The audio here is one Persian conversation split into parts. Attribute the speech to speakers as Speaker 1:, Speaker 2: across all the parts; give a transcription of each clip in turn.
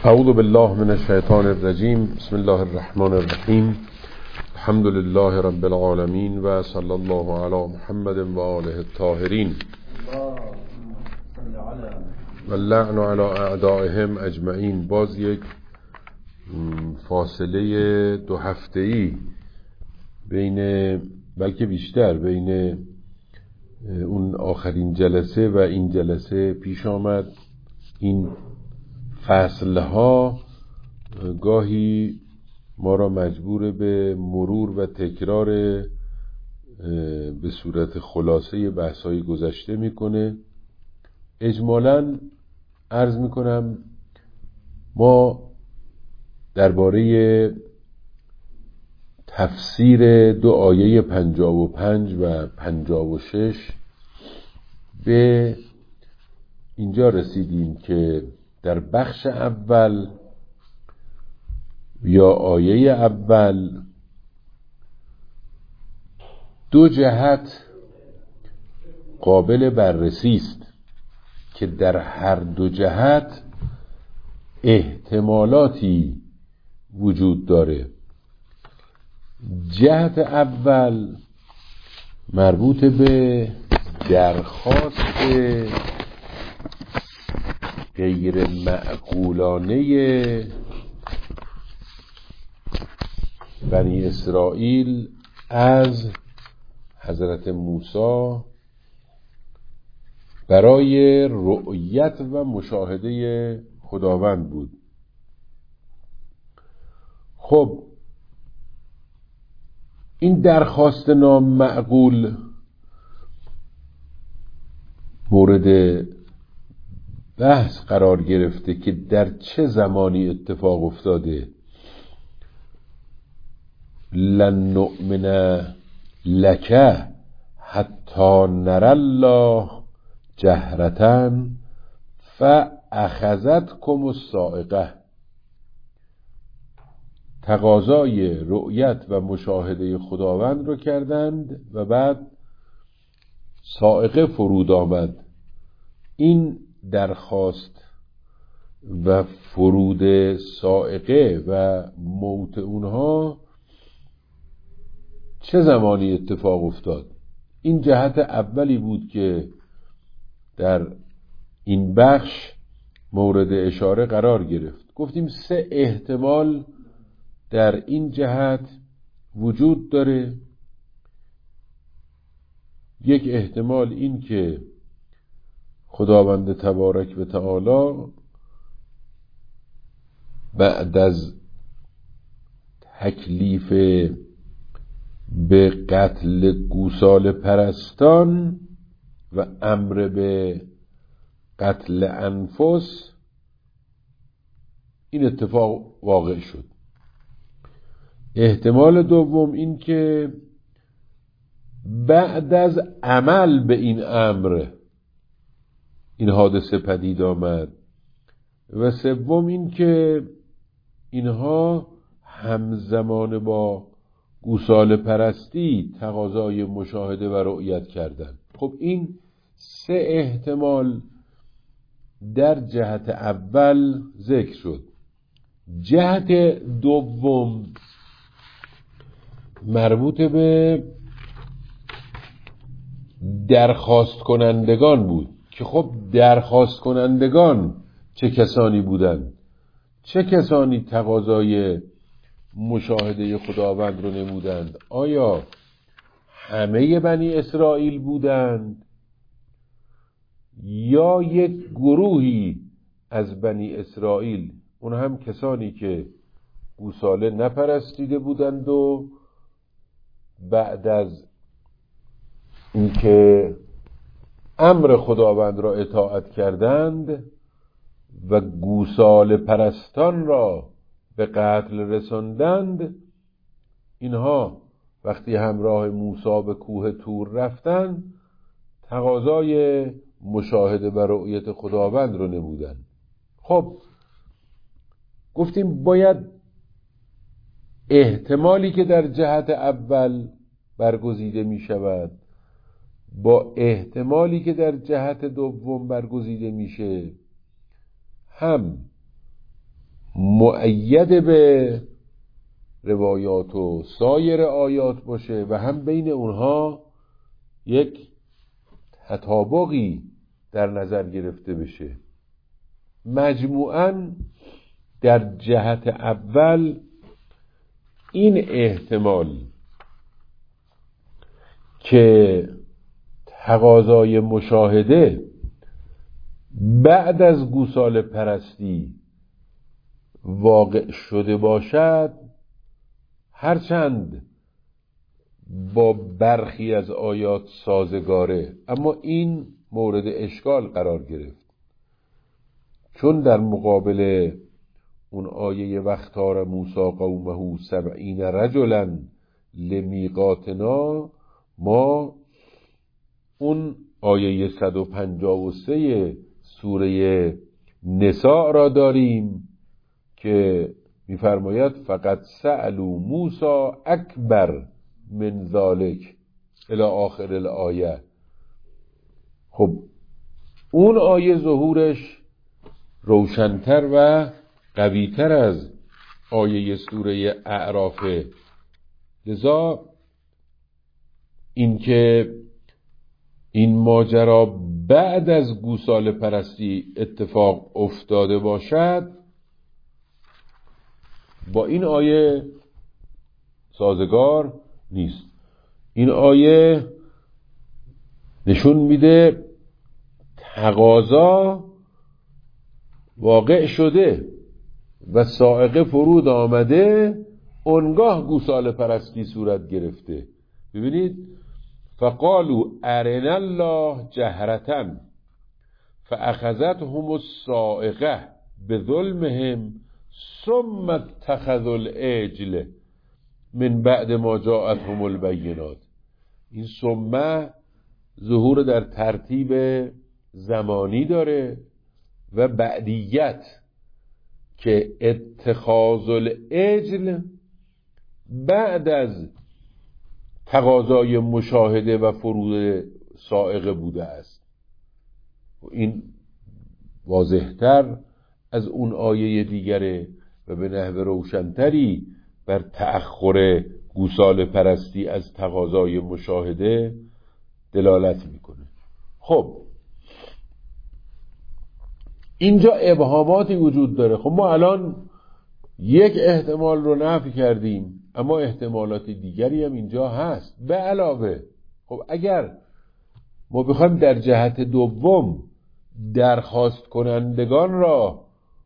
Speaker 1: اعوذ بالله من الشیطان الرجیم. بسم الله الرحمن الرحیم. الحمد لله رب العالمین و صلی الله علی محمد و آله الطاهرین و اللعن علی اعدائهم اجمعین. باز یک فاصله 2 هفته‌ای بین، بلکه بیشتر، بین اون آخرین جلسه و این جلسه پیش آمد. این فصلها گاهی ما را مجبور به مرور و تکرار به صورت خلاصه بحث‌های گذشته میکنه. اجمالاً عرض میکنم ما درباره تفسیر 2 آیه 55 و 56 به اینجا رسیدیم که در بخش اول یا آیه اول 2 جهت قابل بررسی است که در هر 2 جهت احتمالاتی وجود داره. جهت اول مربوط به درخواست غیر معقولانه بنی اسرائیل از حضرت موسی برای رؤیت و مشاهده خداوند بود. خب این درخواست نامعقول مورد بحث قرار گرفته که در چه زمانی اتفاق افتاده. لن نؤمن لک حتی نری الله جهرة فاخذتکم الصاعقه. تقاضای رؤیت و مشاهده خداوند رو کردند و بعد صاعقه فرود آمد. این درخواست و فرود صاعقه و موت اونها چه زمانی اتفاق افتاد؟ این جهت اولی بود که در این بخش مورد اشاره قرار گرفت. گفتیم 3 احتمال در این جهت وجود داره. یک احتمال این که خداوند تبارک و تعالی بعد از تکلیف به قتل گوساله پرستان و امر به قتل انفس این اتفاق واقع شد. احتمال دوم این که بعد از عمل به این امر این حادثه پدید آمد. و سوم این که اینها همزمان با گوساله پرستی تقاضای مشاهده و رؤیت کردند. خب این 3 احتمال در جهت اول ذکر شد. جهت دوم مربوط به درخواست کنندگان بود که خب درخواست کنندگان چه کسانی بودند؟ چه کسانی تقاضای مشاهده خداوند رو نمودند؟ آیا همه بنی اسرائیل بودند یا یک گروهی از بنی اسرائیل، اون هم کسانی که گوساله نپرستیده بودند و بعد از اینکه امر خداوند را اطاعت کردند و گوساله پرستان را به قتل رساندند، اینها وقتی همراه موسی به کوه طور رفتند تقاضای مشاهده و رؤیت خداوند رو نمودند. خب گفتیم باید احتمالی که در جهت اول برگزیده می شود با احتمالی که در جهت دوم برگزیده میشه هم مؤید به روایات و سایر آیات باشه و هم بین اونها یک تطابقی در نظر گرفته بشه. مجموعاً در جهت اول این احتمال که تقاضای مشاهده بعد از گوساله پرستی واقع شده باشد، هرچند با برخی از آیات سازگاره، اما این مورد اشکال قرار گرفت، چون در مقابل اون آیه واختار موسی قومه 70 رجلا لمیقاتنا ما اون آیه 153 سوره نساء را داریم که می‌فرماید فقط سألوا موسی اکبر من ذالک الی آخر الآیه. خب اون آیه ظهورش روشن‌تر و قوی‌تر از آیه سوره اعرافه، لذا اینکه این ماجرا بعد از گوساله پرستی اتفاق افتاده باشد با این آیه سازگار نیست. این آیه نشون میده تقاضا واقع شده و صاعقه فرود آمده، اونگاه گوساله پرستی صورت گرفته. ببینید فقالوا ارنا الله جهرة فاخذتهم الصاعقه بظلمهم ثم اتخذوا العجل من بعد ما جاءتهم البینات. این ثم ظهور در ترتیب زمانی داره و بعدیت که اتخاذ العجل بعد از تقاضای مشاهده و فرود صاعقه بوده است. این واضح‌تر از اون آیه دیگره و به نحو روشن‌تری بر تأخر گوساله پرستی از تقاضای مشاهده دلالت میکنه. خب اینجا ابهاماتی وجود داره. خب ما الان یک احتمال رو نفی کردیم، اما احتمالات دیگری هم اینجا هست. به علاوه خب اگر ما بخوایم در جهت دوم درخواست کنندگان را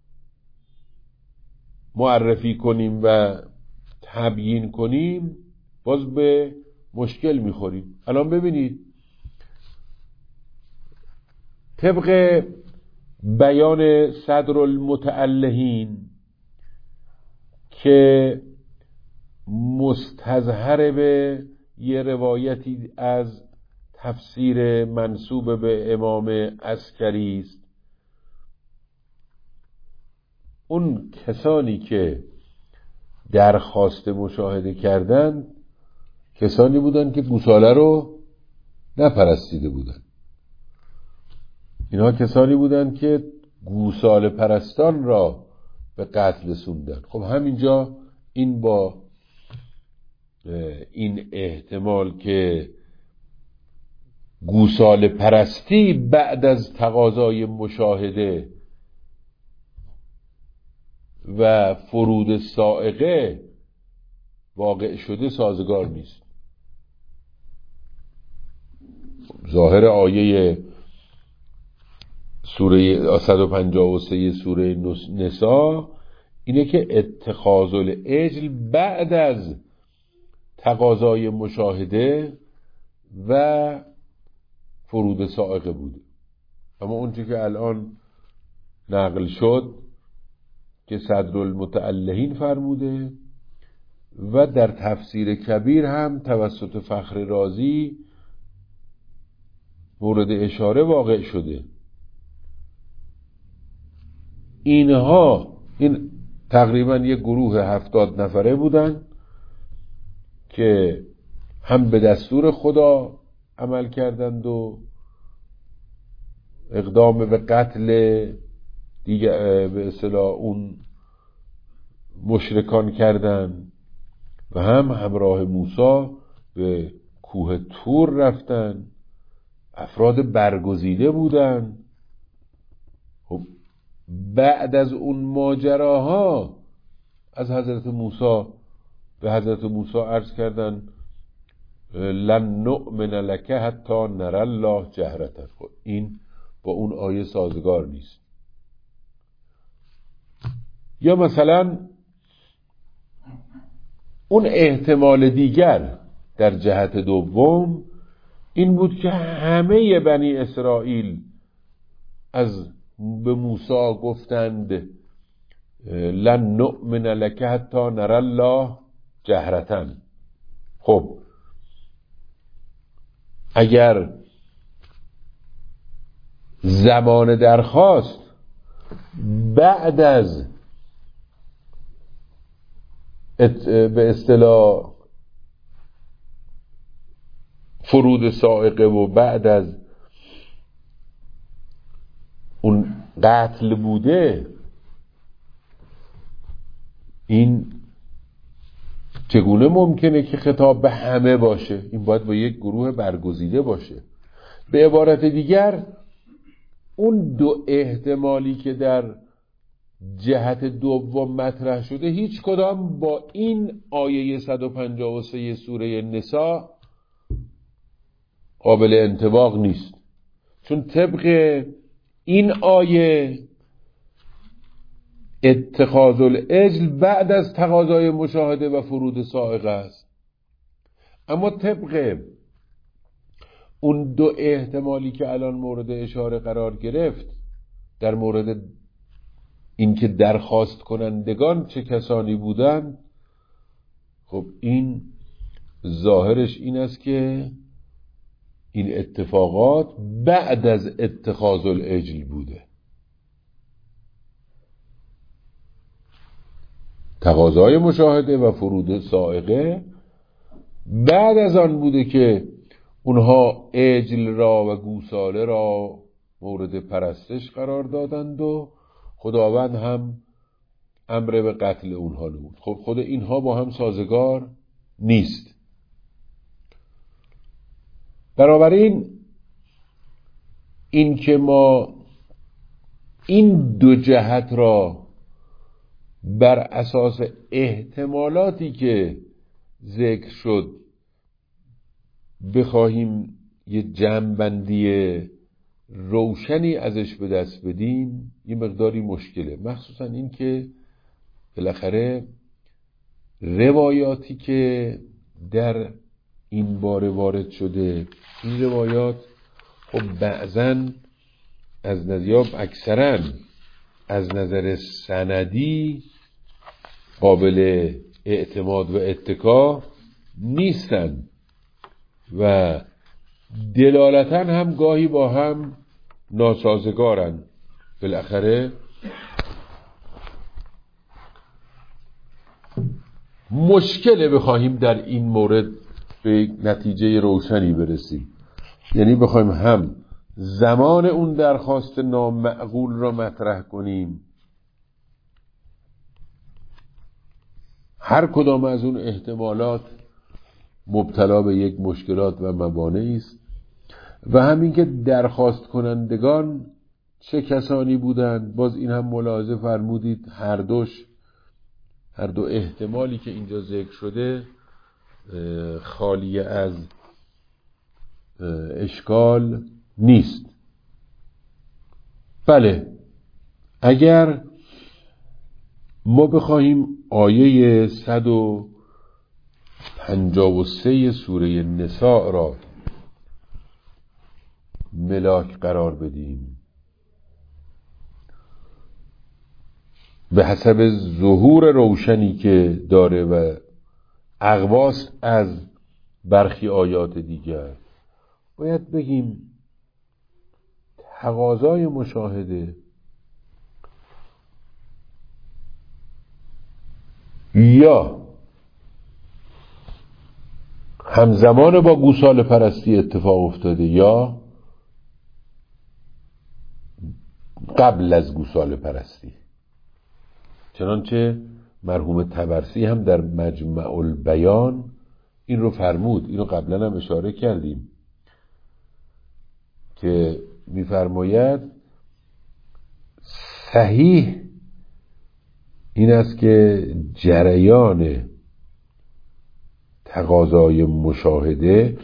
Speaker 1: معرفی کنیم و تبیین کنیم، باز به مشکل میخوریم. الان ببینید طبق بیان صدر المتألهین که مستظهر به یه روایتی از تفسیر منسوب به امام عسکری است، اون کسانی که درخواست مشاهده کردند کسانی بودند که گوساله رو نپرستیده بودند. اینها کسانی بودند که گوساله پرستان را به قتل رسوندند. خب همینجا این با این احتمال که گوساله پرستی بعد از تقاضای مشاهده و فرود صاعقه واقع شده سازگار نیست. ظاهر آیه سوره 153 سوره نساء اینه که اتخاذ العجل بعد از تقاضای مشاهده و فرود صاعقه بوده. اما اونچه که الان نقل شد که صدر المتألهین فرموده و در تفسیر کبیر هم توسط فخر رازی مورد اشاره واقع شده. این تقریبا یک گروه 70 نفره بودن که هم به دستور خدا عمل کردند و اقدام به قتل دیگه به اصطلاح اون مشرکان کردن و هم همراه موسی به کوه طور رفتن. افراد برگزیده بودن. خب بعد از اون ماجراها از حضرت موسی به حضرت موسی عرض کردن لن نؤمن لک حتی نری الله جهرة. این با اون آیه سازگار نیست. یا مثلا اون احتمال دیگر در جهت دوم این بود که همه بنی اسرائیل به موسی گفتند لن نؤمن لک حتی نری الله جهرة. خب اگر زمان درخواست بعد از به اصطلاح فرود صاعقه و بعد از اون قتل بوده، این چگونه ممکنه که خطاب به همه باشه؟ این باید با یک گروه برگزیده باشه. به عبارت دیگر اون دو احتمالی که در جهت دوم مطرح شده هیچ کدام با این آیه 153 سوره نساء قابل انطباق نیست. چون طبق این آیه اتخاذ العجل بعد از تقاضای مشاهده و فرود صاعقه است. اما طبق اون دو احتمالی که الان مورد اشاره قرار گرفت در مورد اینکه درخواست کنندگان چه کسانی بودند، خب این ظاهرش این است که این اتفاقات بعد از اتخاذ العجل بوده. تقاضای مشاهده و فرود صاعقه بعد از آن بوده که اونها عجل را و گوساله را مورد پرستش قرار دادند و خداوند هم امر به قتل اونها نمود. خب خود اینها با هم سازگار نیست. بنابراین این که ما این دو جهت را بر اساس احتمالاتی که ذکر شد بخواهیم یه جمع‌بندی روشنی ازش به دست بدیم یه مقداری مشکله. مخصوصا این که بالاخره روایاتی که در این باره وارد شده، این روایات خب بعضن از نظر اکثرا از نظر سندی قابل اعتماد و اتکا نیستن و دلالتا هم گاهی با هم ناسازگارن. بالاخره مشکله بخواهیم در این مورد به نتیجه روشنی برسیم. یعنی بخوایم هم زمان اون درخواست نامعقول را مطرح کنیم، هر کدام از اون احتمالات مبتلا به یک مشکلات و موانعی است، و همین که درخواست کنندگان چه کسانی بودند. باز این هم ملاحظه فرمودید هر دو احتمالی که اینجا ذکر شده خالی از اشکال نیست. بله، اگر ما بخواهیم آیه 153 سوره نساء را ملاک قرار بدیم به حسب ظهور روشنی که داره و اقواس از برخی آیات دیگر، باید بگیم تقاضای مشاهده یا همزمان با گوساله پرستی اتفاق افتاده یا قبل از گوساله پرستی. چنانچه مرحوم طبرسی هم در مجمع البیان این رو فرمود. اینو قبلا هم اشاره کردیم که میفرماید صحیح این است که جریان تقاضای مشاهده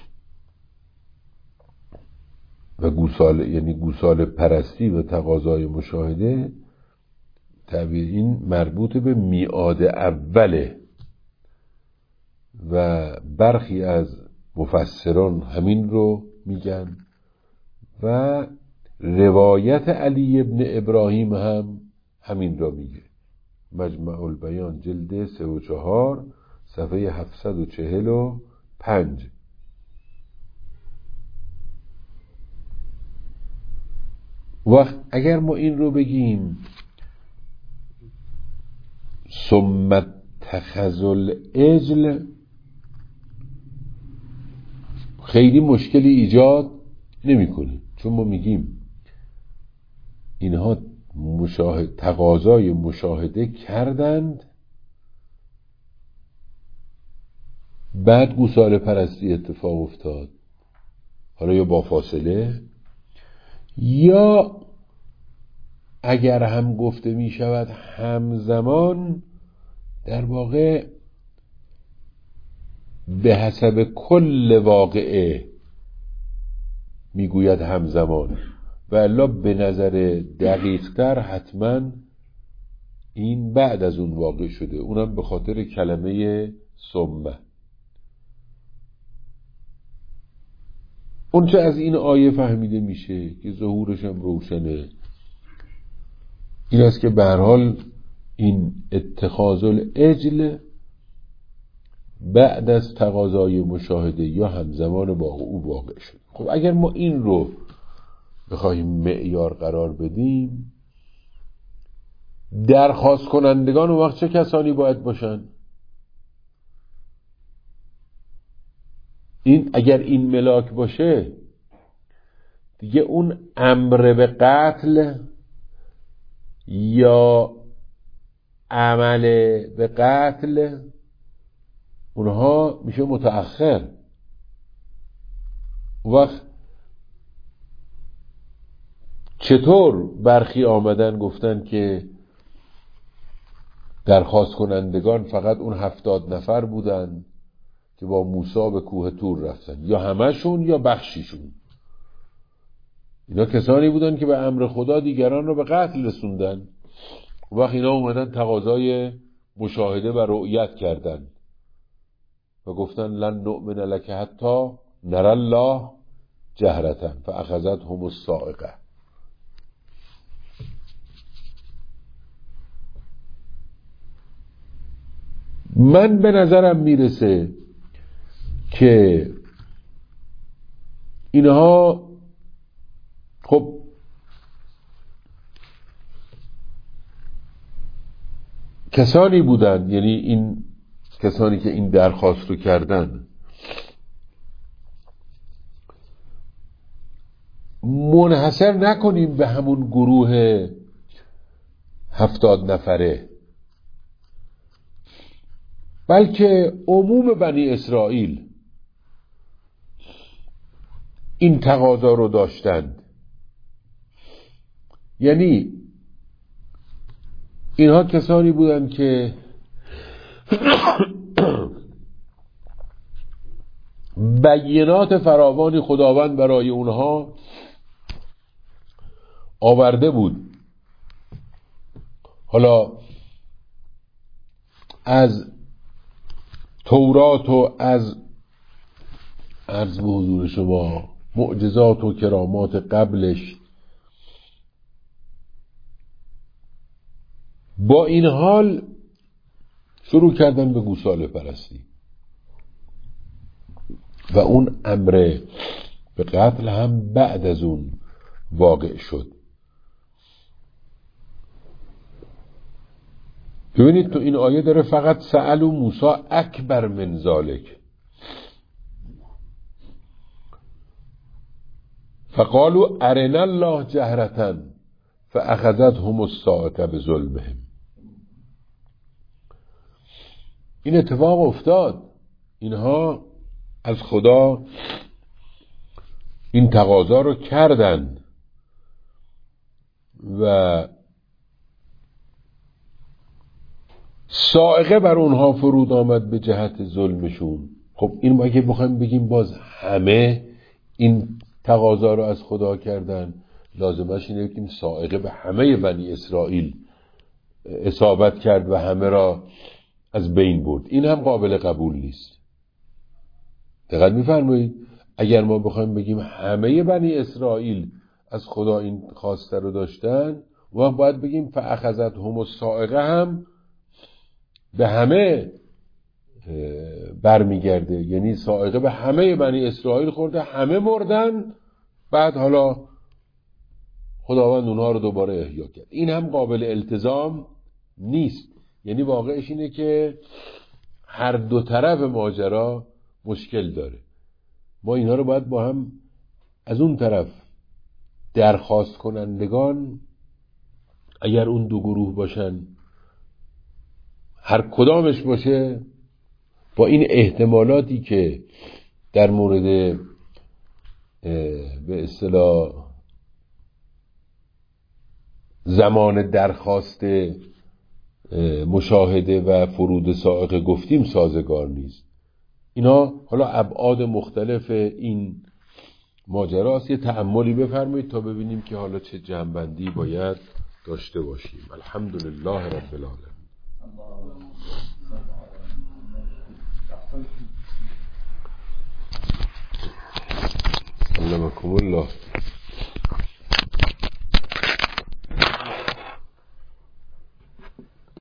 Speaker 1: و گوساله، یعنی گوساله پرستی و تقاضای مشاهده، تعبیر این مربوط به میعاد اوله و برخی از مفسران همین رو میگن و روایت علی ابن ابراهیم هم همین را میگه. مجمع البیان جلد 3 و 4 صفحه 745. وقت اگر ما این رو بگیم ثم اتخذ العجل، خیلی مشکلی ایجاد نمیکنه، چون ما میگیم اینها تقاضای مشاهده کردند، بعد گوساله پرستی اتفاق افتاد، حالا یا با فاصله یا اگر هم گفته می شود همزمان، در واقع به حسب کل واقعه میگوید همزمان، و الا به نظر دقیق‌تر حتما این بعد از اون واقع شده، اونم به خاطر کلمه ثم. اون چه از این آیه فهمیده میشه که ظهورش هم روشنه، این است که به هر حال این اتخاذ العجل بعد از تقاضای مشاهده یا همزمان با او واقع شد. خب اگر ما این رو بخوایم معیار قرار بدیم، درخواست کنندگان اون وقت چه کسانی باید باشن؟ این اگر این ملاک باشه دیگه اون امر به قتل یا عمل به قتل اونها میشه متأخر. وقت چطور برخی آمدن گفتن که درخواست کنندگان فقط اون 70 نفر بودن که با موسی به کوه طور رفتن، یا همشون یا بخشیشون؟ اینا کسانی بودن که به امر خدا دیگران رو به قتل رسوندن. وقت اینا اومدن تقاضای مشاهده و رؤیت کردن و گفتن لن نؤمن لک حتی نری الله جهرة فاخذتهم الصاعقه. من به نظرم میرسه که اینها خب کسانی بودن، یعنی این کسانی که این درخواست رو کردن منحصر نکنیم به همون گروه 70 نفره، بلکه عموم بنی اسرائیل این تقاضا رو داشتند. یعنی اینها کسانی بودند که بینات فراوانی خداوند برای اونها آورده بود. حالا از تورات و از عرض به حضور شما معجزات و کرامات قبلش، با این حال شروع کردن به گوساله پرستی و اون امر به قتل هم بعد از اون واقع شد. ببینید تو این آیه داره فقط سألوا موسی اکبر من ذالک فقالوا ارنا الله جهرة فاخذتهم الصاعقه بظلمهم. این اتفاق افتاد. اینها از خدا این تقاضا رو کردن و صاعقه بر اونها فرود آمد به جهت ظلمشون. خب این ما که بخوایم بگیم باز همه این تقاضا رو از خدا کردن، لازمش اینه که صاعقه به همه بنی اسرائیل اصابت کرد و همه را از بین برد. این هم قابل قبول نیست. دقت می‌فرمایید؟ اگر ما بخوایم بگیم همه بنی اسرائیل از خدا این خواسته رو داشتن، و باید بگیم فاخذتهم الصاعقه هم به همه برمیگرده، یعنی صاعقه به همه بنی اسرائیل خورده، همه مردن، بعد حالا خداوند اونها رو دوباره احیا کرد. این هم قابل التزام نیست. یعنی واقعش اینه که هر دو طرف ماجرا مشکل داره. ما اینها رو باید با هم از اون طرف درخواست کنندگان، اگر اون دو گروه باشن، هر کدامش باشه، با این احتمالاتی که در مورد به اصطلاح زمان درخواست مشاهده و فرود صاعقه گفتیم سازگار نیست. اینا حالا ابعاد مختلف این ماجراست. یه تأملی بفرمایید تا ببینیم که حالا چه جنبندی باید داشته باشیم. الحمدلله رب العالمین. علمکم الله.